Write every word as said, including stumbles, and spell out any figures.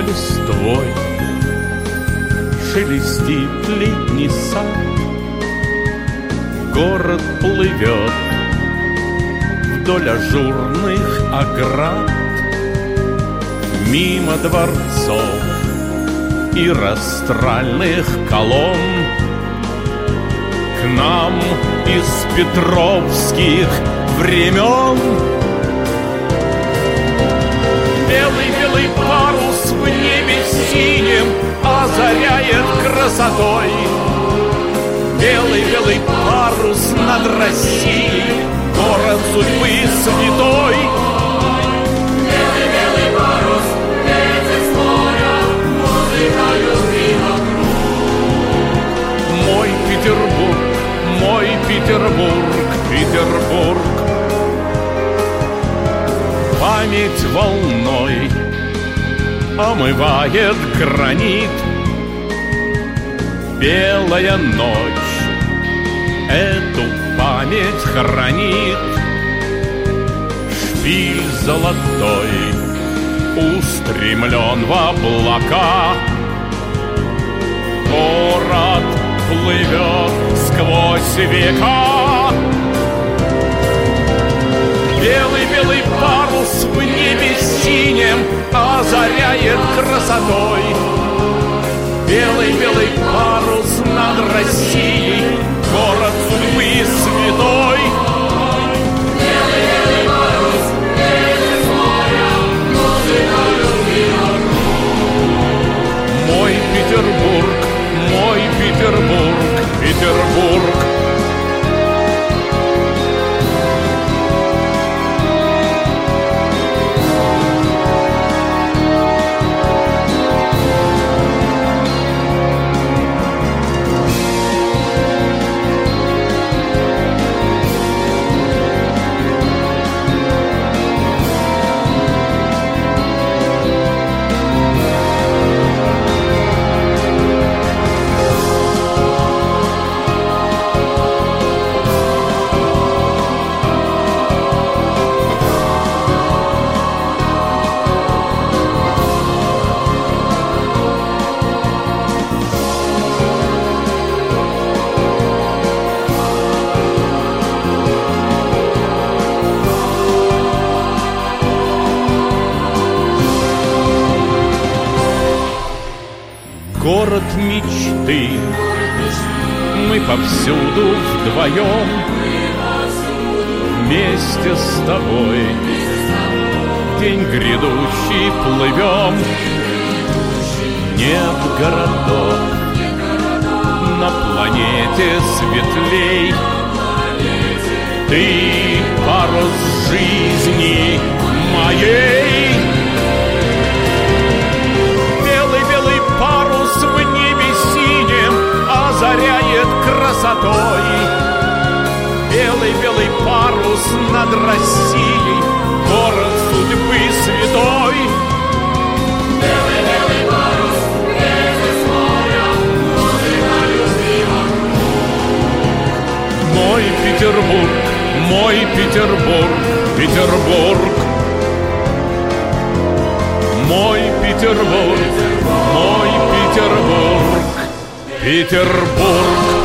листвой шелестит летний сад. Город плывет вдоль ажурных оград, мимо дворцов и растральных колонн. К нам из петровских времен белый-белый парус в небе синем озаряет красотой. Белый-белый парус над Россией, город судьбы святой. Белый-белый парус, ветер с моря, музыка любви вокруг. Мой Петербург, мой Петербург, Петербург. Память волной омывает гранит. Белая ночь эту память хранит. Шпиль золотой устремлен в облака. Город плывет сквозь века. Белый-белый парус в небе синем озаряет красотой. Белый-белый парус над Россией, город судьбы святой. Белый-белый парус, ветер с моря, музыка любви вокруг. Мой Петербург, мой Петербург, Петербург. Город мечты, мы повсюду вдвоем, вместе с тобой день грядущий плывем. Нет городов на планете светлей. Ты парус жизни моей. Белый-белый парус в небе синем озаряет красотой. Белый-белый парус над Россией, город судьбы святой. Белый-белый парус, ветер с моря, музыка любви вокруг. Мой Петербург, мой Петербург, Петербург. Мой Петербург, мой Петербург, Петербург.